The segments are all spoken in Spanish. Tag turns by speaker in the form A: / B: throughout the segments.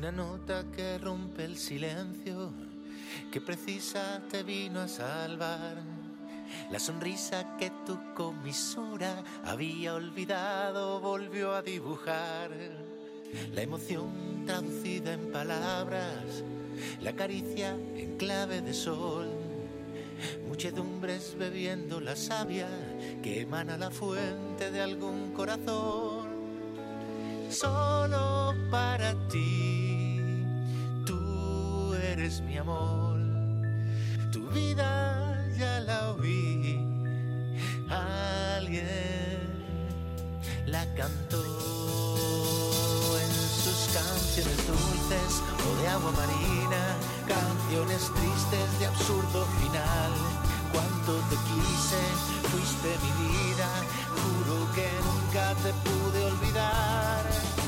A: Una nota que rompe el silencio, que precisa te vino a salvar. La sonrisa que tu comisura había olvidado volvió a dibujar. La emoción traducida en palabras, la caricia en clave de sol. Muchedumbres bebiendo la savia que emana la fuente de algún corazón. Solo para ti, tú eres mi amor. Tu vida ya la oí, alguien la cantó en sus canciones dulces o de agua marina, canciones tristes de absurdo final. Cuando te quise, fuiste mi vida, juro que nunca te pude olvidar.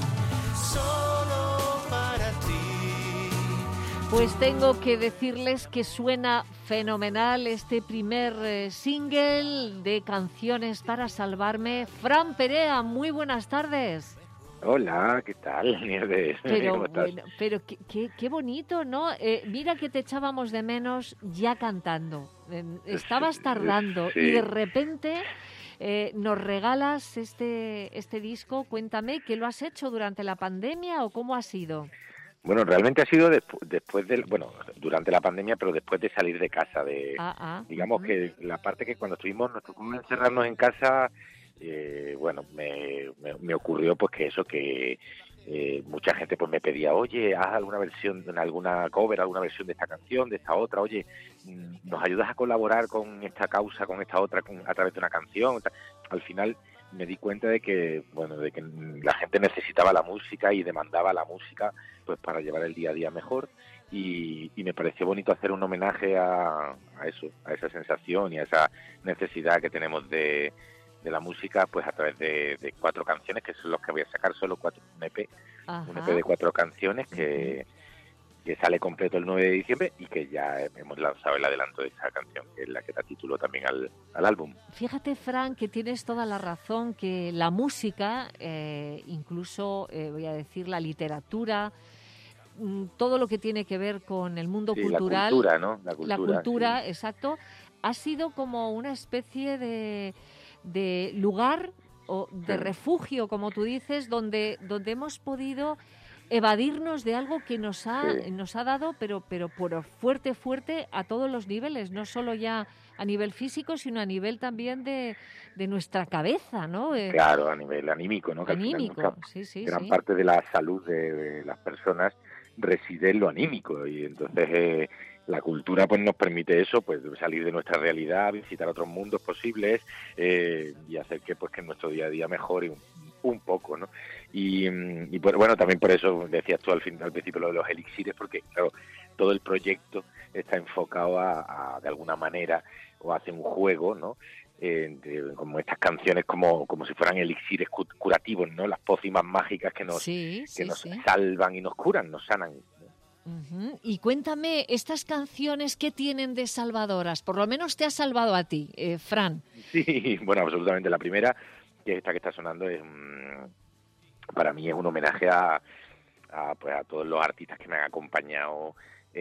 A: Solo para ti.
B: Pues tengo que decirles que suena fenomenal este primer single de Canciones para Salvarme. Fran Perea, muy buenas tardes.
C: Hola, ¿qué tal, Nieves?
B: Pero
C: ¿Cómo estás?
B: bueno, pero qué bonito, ¿no? Mira que te echábamos de menos ya cantando. Estabas tardando
C: Sí.
B: y de repente nos regalas este disco. Cuéntame, ¿qué lo has hecho durante la pandemia o cómo ha sido?
C: Bueno, realmente ha sido después del, bueno, durante la pandemia, pero después de salir de casa, digamos que la parte que cuando nos tocó encerrarnos en casa, bueno, me ocurrió pues que mucha gente pues me pedía, oye, haz alguna versión, alguna cover, alguna versión de esta canción, de esta otra, oye, ¿nos ayudas a colaborar con esta causa, con esta otra, a través de una canción? Al final me di cuenta de que, bueno, de que la gente necesitaba la música y demandaba la música pues para llevar el día a día mejor, y me pareció bonito hacer un homenaje a eso, a esa sensación y a esa necesidad que tenemos de la música, pues a través de 4 canciones, que son los que voy a sacar, solo 4, un EP de 4 canciones que sale completo el 9 de diciembre y que ya hemos lanzado el adelanto de esa canción, que es la que da título también al álbum.
B: Fíjate, Fran, que tienes toda la razón, que la música, incluso voy a decir la literatura, todo lo que tiene que ver con el mundo cultural,
C: la cultura, ¿no?
B: La cultura,
C: sí.
B: exacto, ha sido como una especie de lugar o de refugio, como tú dices, donde hemos podido evadirnos de algo que nos ha dado, pero por fuerte a todos los niveles, no solo ya a nivel físico, sino a nivel también de nuestra cabeza, ¿no?
C: Claro, a nivel anímico, ¿no? Que
B: Anímico,
C: al final
B: sí.
C: gran parte de la salud de las personas reside en lo anímico, y entonces la cultura pues nos permite eso, pues salir de nuestra realidad, visitar otros mundos posibles, y hacer que nuestro día a día mejore un poco, ¿no? Y pues, bueno, también por eso decías tú al principio lo de los elixires, porque claro, todo el proyecto está enfocado a de alguna manera, o hace un juego, ¿no? Como estas canciones como si fueran elixires curativos, ¿no? Las pócimas mágicas que nos salvan y nos curan, nos sanan.
B: Uh-huh. Y cuéntame, estas canciones, ¿qué tienen de salvadoras? Por lo menos te ha salvado a ti, Fran.
C: Sí, bueno, absolutamente. La primera, que es esta que está sonando, para mí es un homenaje a todos los artistas que me han acompañado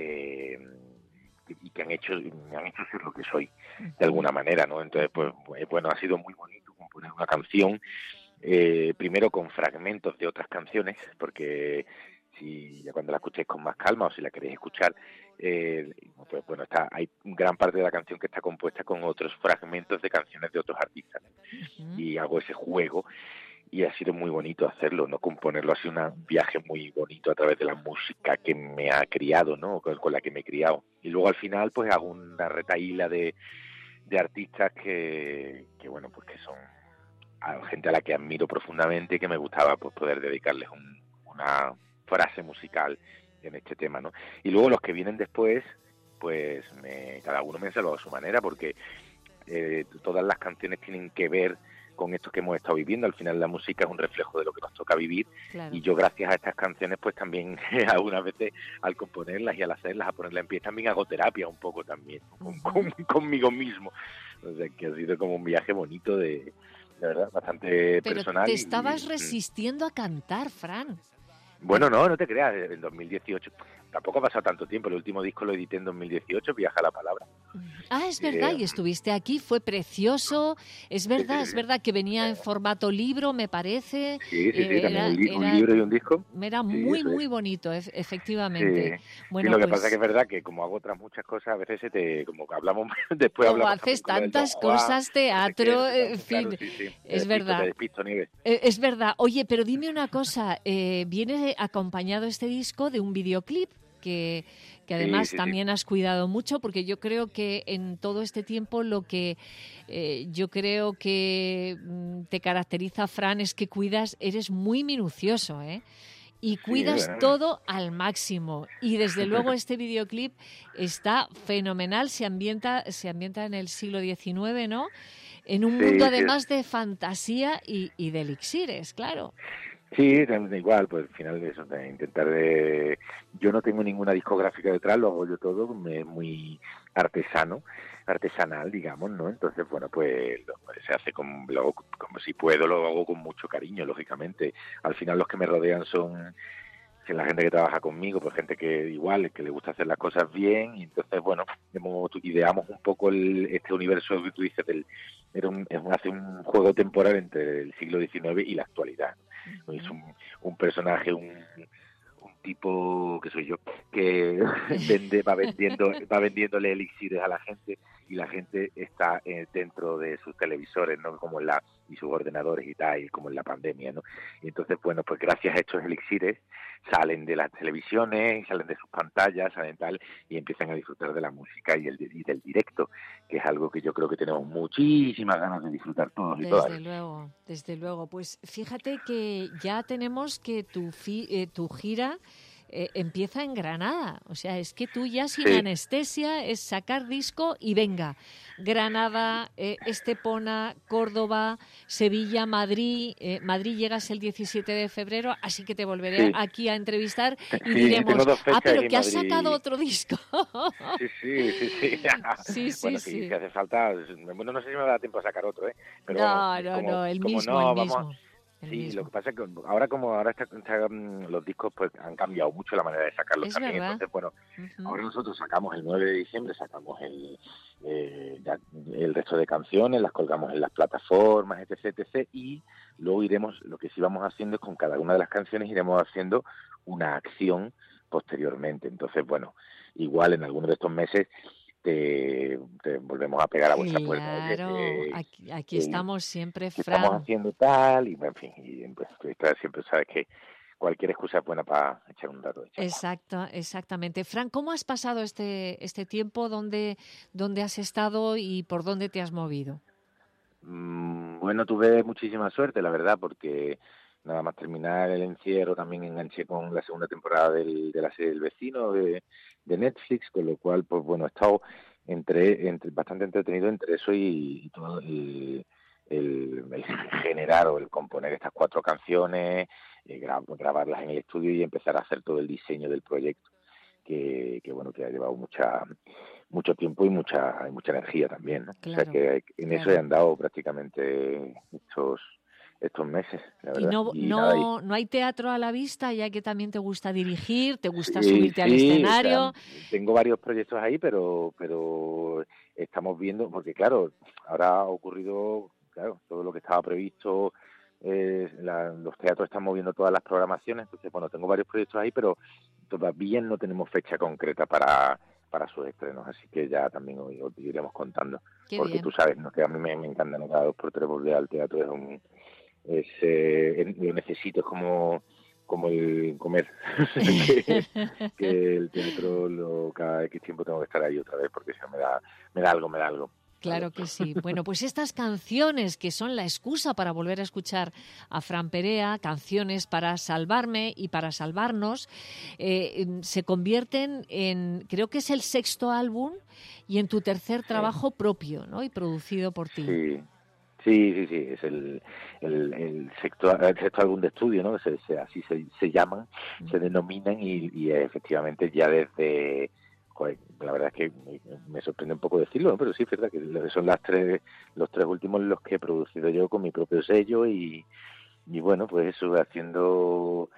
C: y que me han hecho ser lo que soy, de alguna manera, ¿no? Entonces, pues bueno, ha sido muy bonito componer una canción, primero con fragmentos de otras canciones, porque si ya cuando la escuchéis con más calma, o si la queréis escuchar, pues bueno, hay gran parte de la canción que está compuesta con otros fragmentos de canciones de otros artistas, ¿no? Y hago ese juego, y ha sido muy bonito hacerlo, ¿no? Componerlo, ha sido un viaje muy bonito a través de la música que me ha criado, ¿no? Con la que me he criado. Y luego al final pues hago una retahíla de artistas que bueno, pues que son gente a la que admiro profundamente y que me gustaba pues poder dedicarles una frase musical en este tema, ¿no? Y luego los que vienen después, pues cada uno me ha salvado a su manera, porque todas las canciones tienen que ver con esto que hemos estado viviendo. Al final la música es un reflejo de lo que nos toca vivir, claro. Y yo gracias a estas canciones pues también algunas veces al componerlas y al hacerlas, a ponerlas en pie, también hago terapia un poco también, conmigo mismo. O sea que ha sido como un viaje bonito de verdad, bastante
B: Pero
C: personal.
B: te estabas resistiendo a cantar, Fran.
C: Bueno, no te creas, en 2018, tampoco ha pasado tanto tiempo, el último disco lo edité en 2018, Viaja la Palabra.
B: Ah, es verdad, y estuviste aquí, fue precioso, es verdad que venía en formato libro, me parece.
C: Sí, también un libro y un disco.
B: Era muy, muy bonito, efectivamente.
C: Sí.
B: Bueno,
C: Lo que
B: pues,
C: pasa que es verdad que como hago otras muchas cosas, a veces como que hablamos, después
B: como
C: hablamos
B: haces
C: también
B: tantas cosas, teatro, en fin, es verdad.
C: Te despisto, Nieves.
B: Es verdad. Oye, pero dime una cosa, viene acompañado este disco de un videoclip que además también has cuidado mucho, porque yo creo que en todo este tiempo lo que yo creo que te caracteriza, Fran, es que eres muy minucioso, ¿eh? Y cuidas todo al máximo. Y desde luego este videoclip está fenomenal, se ambienta en el siglo XIX, ¿no? En un mundo además de fantasía y de elixires, claro.
C: Sí, igual, pues al final de eso, de intentar de... Yo no tengo ninguna discográfica detrás, lo hago yo todo, muy artesanal, digamos, ¿no? Entonces, bueno, pues se hace como si puedo, lo hago con mucho cariño, lógicamente. Al final los que me rodean son la gente que trabaja conmigo, pues gente que igual, que le gusta hacer las cosas bien, y entonces, bueno, ideamos un poco este universo que tú dices, hace un juego temporal entre el siglo XIX y la actualidad. Es un personaje, un tipo que soy yo, que va vendiéndole elixires a la gente, y la gente está dentro de sus televisores, ¿no? Y sus ordenadores y tal, y como en la pandemia, ¿no? Y entonces, bueno, pues gracias a estos elixires salen de las televisiones, salen de sus pantallas, salen tal, y empiezan a disfrutar de la música y del directo, que es algo que yo creo que tenemos muchísimas ganas de disfrutar todos y todas.
B: Desde luego. Pues fíjate que ya tenemos que tu gira empieza en Granada. O sea, es que tú ya sin anestesia es sacar disco y venga. Granada, Estepona, Córdoba, Sevilla, Madrid. Madrid llegas el 17 de febrero, así que te volveré aquí a entrevistar y diremos, pero que has sacado otro disco.
C: Sí, si hace falta, bueno, no sé si me da tiempo a sacar otro, pero
B: no, el mismo.
C: Sí, lo que pasa es que ahora los discos pues han cambiado mucho la manera de sacarlos también.
B: Verdad.
C: Entonces, bueno, ahora nosotros sacamos el 9 de diciembre, sacamos el resto de canciones, las colgamos en las plataformas, etc. Y luego lo que sí vamos haciendo es con cada una de las canciones iremos haciendo una acción posteriormente. Entonces, bueno, igual en algunos de estos meses te volvemos a pegar a vuestra puerta.
B: Claro, aquí estamos siempre, Fran.
C: Estamos haciendo tal, y en fin, y pues siempre sabes que cualquier excusa es buena para echar un rato de charla.
B: Exactamente. Fran, ¿cómo has pasado este tiempo? ¿Dónde has estado y por dónde te has movido?
C: Bueno, tuve muchísima suerte, la verdad, porque nada más terminar el encierro también enganché con la segunda temporada de la serie El Vecino de Netflix, con lo cual, pues bueno, he estado bastante entretenido entre eso y todo el generar o el componer estas 4 canciones, grabarlas en el estudio y empezar a hacer todo el diseño del proyecto, que bueno, que ha llevado mucho tiempo y mucha energía también, ¿no?
B: Claro,
C: o sea que en eso he andado prácticamente estos meses, la verdad.
B: No hay teatro a la vista, ya que también te gusta dirigir, te gusta subirte al escenario.
C: O sea, tengo varios proyectos ahí, pero estamos viendo, porque claro, ahora ha ocurrido, todo lo que estaba previsto, los teatros están moviendo todas las programaciones, entonces bueno, tengo varios proyectos ahí, pero todavía no tenemos fecha concreta para sus estrenos, así que ya también os iremos contando. Porque bien. Tú sabes, ¿no?, que a mí me encanta, ¿no?, cada 2 por 3 volver al teatro, lo necesito, es como el comer, que el teatro cada X tiempo tengo que estar ahí otra vez, porque si no me da algo.
B: Claro que sí. Bueno, pues estas canciones que son la excusa para volver a escuchar a Fran Perea, canciones para salvarme y para salvarnos, se convierten en, creo que es el 6º álbum y en tu tercer trabajo propio, ¿no?, y producido por ti.
C: Sí, es el sexto álbum de estudio, ¿no? Así se llaman, se denominan y efectivamente ya desde... Joder, la verdad es que me sorprende un poco decirlo, ¿no? Pero sí es verdad que son los 3 últimos los que he producido yo con mi propio sello y bueno, pues eso, haciendo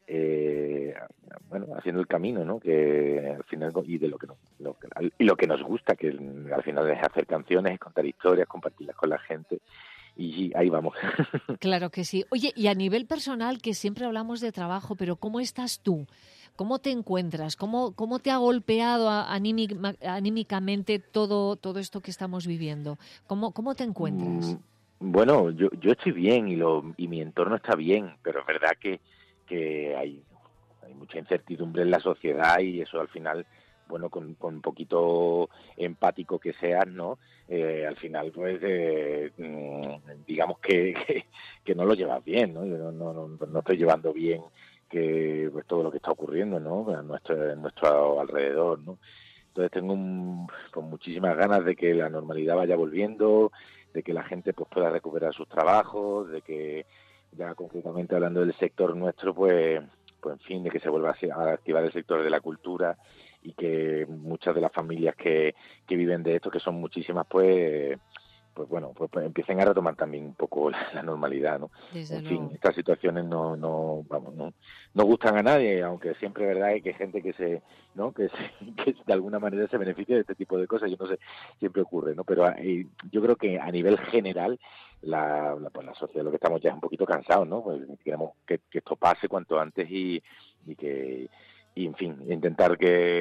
C: bueno, haciendo el camino, ¿no? Que al final, y de lo que nos gusta, que al final es hacer canciones, contar historias, compartirlas con la gente, y ahí vamos.
B: Claro que sí. Oye, y a nivel personal, que siempre hablamos de trabajo, pero ¿cómo estás tú? ¿Cómo te encuentras? ¿Cómo te ha golpeado anímicamente todo esto que estamos viviendo? ¿Cómo te encuentras?
C: Bueno, yo estoy bien y mi entorno está bien, pero es verdad que hay mucha incertidumbre en la sociedad, y eso al final, bueno, con un poquito empático que seas, ¿no? Al final, pues, digamos que no lo llevas bien, ¿no? Yo no estoy llevando bien que pues todo lo que está ocurriendo, ¿no? En nuestro alrededor, ¿no? Entonces tengo con muchísimas ganas de que la normalidad vaya volviendo, de que la gente pues pueda recuperar sus trabajos, de que ya concretamente hablando del sector nuestro, pues en fin, de que se vuelva a activar el sector de la cultura, y que muchas de las familias que viven de esto, que son muchísimas, pues bueno, pues empiecen a retomar también un poco la normalidad, ¿no?
B: Desde
C: en
B: luego.
C: fin, estas situaciones no gustan a nadie, aunque siempre es verdad que hay gente que de alguna manera se beneficia de este tipo de cosas. Yo no sé, siempre ocurre, ¿no? Pero yo creo que a nivel general la sociedad, lo que estamos ya es un poquito cansados, ¿no? Pues queremos que esto pase cuanto antes, y en fin, intentar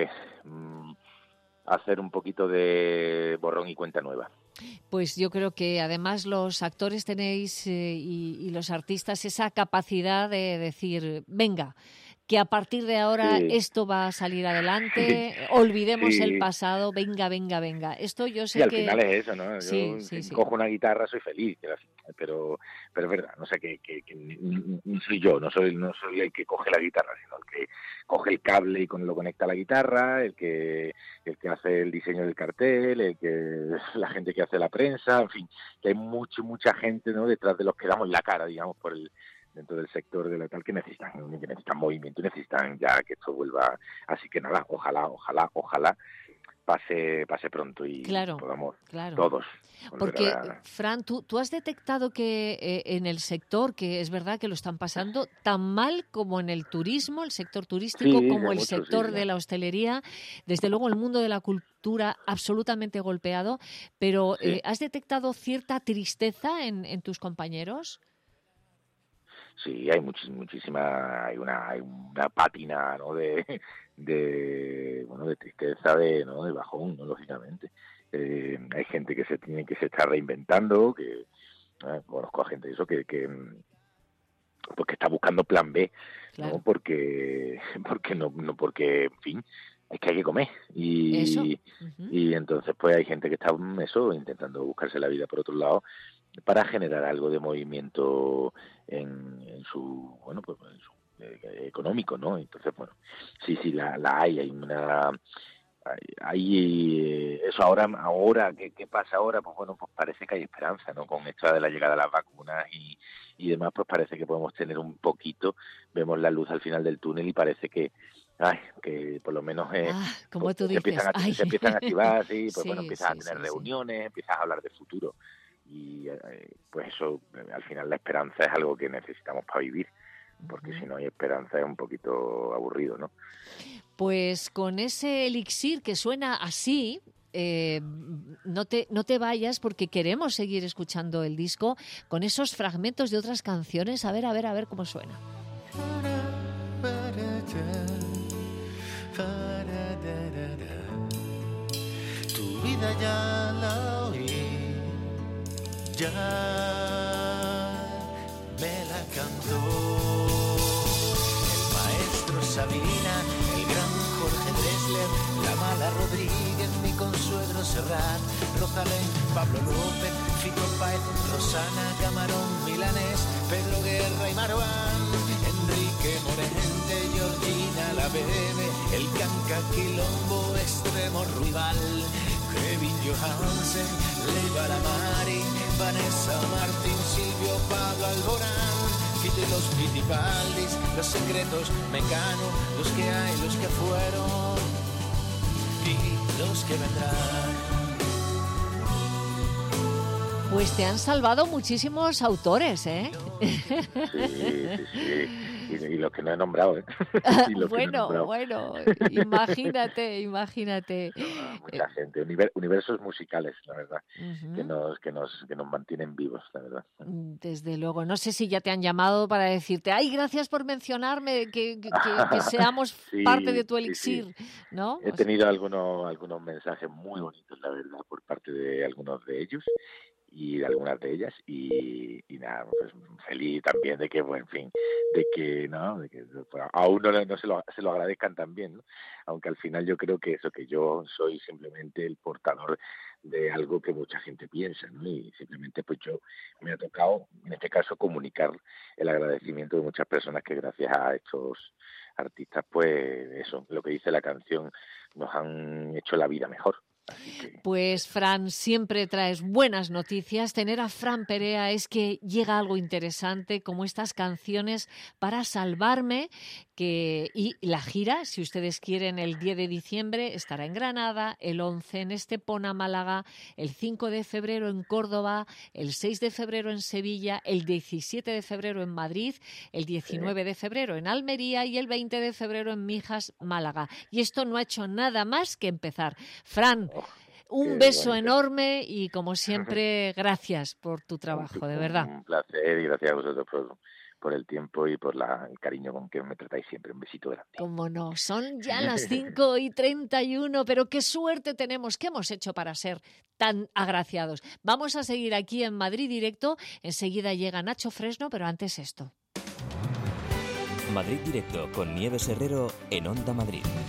C: hacer un poquito de borrón y cuenta nueva.
B: Pues yo creo que además los actores tenéis y los artistas esa capacidad de decir, venga, que a partir de ahora esto va a salir adelante, olvidemos el pasado, venga. Esto yo sé
C: al
B: que...
C: final es eso, ¿no?
B: Sí,
C: Yo cojo una guitarra, soy feliz, pero es verdad, no sé, que no soy yo, no soy el que coge la guitarra, sino el que coge el cable y lo conecta a la guitarra, el que hace el diseño del cartel, la gente que hace la prensa, en fin, que hay mucha gente, ¿no?, detrás de los que damos la cara, digamos, dentro del sector de la tal, que necesitan movimiento y necesitan ya que esto vuelva. Así que nada, ojalá pase pronto y podamos todos volver.
B: Porque, Fran, ¿tú has detectado que en el sector, que es verdad que lo están pasando tan mal como en el turismo, el sector turístico, como el sector de la hostelería, desde luego el mundo de la cultura absolutamente golpeado, pero ¿has detectado cierta tristeza en tus compañeros?
C: Sí, hay muchísima, hay una pátina, ¿no?, de tristeza, de bajón, ¿no?, lógicamente. Hay gente que se está reinventando, que conozco a gente que está buscando plan B, claro, ¿no? Porque en fin, es que hay que comer, y entonces pues hay gente que está intentando buscarse la vida por otro lado, para generar algo de movimiento en su económico, ¿no? Entonces, bueno, sí, la hay eso ahora ¿qué pasa ahora? Pues bueno, pues parece que hay esperanza, ¿no? Con esto de la llegada de las vacunas y demás, pues parece que podemos tener un poquito, vemos la luz al final del túnel, y parece que por lo menos
B: como
C: pues,
B: tú dices,
C: se empiezan a activar, sí, pues bueno, empiezas a tener
B: sí,
C: reuniones, empiezas a hablar de futuro, y pues eso, al final la esperanza es algo que necesitamos para vivir, porque si no hay esperanza es un poquito aburrido, ¿no?
B: Pues con ese elixir que suena así, no te vayas, porque queremos seguir escuchando el disco con esos fragmentos de otras canciones. A ver cómo suena.
A: Tu vida ya la oí, ya me la cantó el maestro Sabina, el gran Jorge Drexler, la mala Rodríguez, mi consuegro Serrat, Rosalén, Pablo López, Fito Páez, Rosana Camarón, Milanés, Pedro Guerra y Maruán, Enrique Morente, Georgina La Bebe, el Canca Quilombo, Extremo Rival, Kevin Johansen, Leiva La Mari, Vanessa Martín, Silvio, Pablo Alborán, Fito y los Fitipaldis, Los Secretos, Mecano, los que hay, los que fueron y los que vendrán.
B: Pues te han salvado muchísimos autores, ¿eh?
C: Sí. Y los que no he nombrado, ¿eh?
B: Bueno, imagínate.
C: Mucha gente, universos musicales, la verdad,
B: Uh-huh.
C: que nos mantienen vivos, la verdad.
B: Desde luego. No sé si ya te han llamado para decirte, ay, gracias por mencionarme, que seamos parte de tu
C: Sí.
B: elixir, ¿no?
C: He tenido algunos mensajes muy bonitos, la verdad, por parte de algunos de ellos y de algunas de ellas y nada, pues feliz también de que, bueno, en fin, de que pues, a uno no se lo agradezcan también, ¿no? Aunque al final yo creo que eso, que yo soy simplemente el portador de algo que mucha gente piensa, ¿no? Y simplemente pues yo me ha tocado, en este caso, comunicar el agradecimiento de muchas personas que gracias a estos artistas, pues eso, lo que dice la canción, nos han hecho la vida mejor. Así que...
B: Pues, Fran, siempre traes buenas noticias. Tener a Fran Perea es que llega algo interesante, como estas canciones para salvarme, y la gira, si ustedes quieren, el 10 de diciembre estará en Granada, el 11 en Estepona, Málaga, el 5 de febrero en Córdoba, el 6 de febrero en Sevilla, el 17 de febrero en Madrid, el 19 de febrero en Almería y el 20 de febrero en Mijas, Málaga. Y esto no ha hecho nada más que empezar. Fran, un beso
C: bonito.
B: Enorme y, como siempre, gracias por tu trabajo, de verdad.
C: Un placer y gracias a vosotros por el tiempo y por el cariño con que me tratáis siempre. Un besito grande.
B: Cómo no, son ya las 5:31, pero qué suerte tenemos, qué hemos hecho para ser tan agraciados. Vamos a seguir aquí en Madrid Directo, enseguida llega Nacho Fresno, pero antes esto.
D: Madrid Directo con Nieves Herrero en Onda Madrid.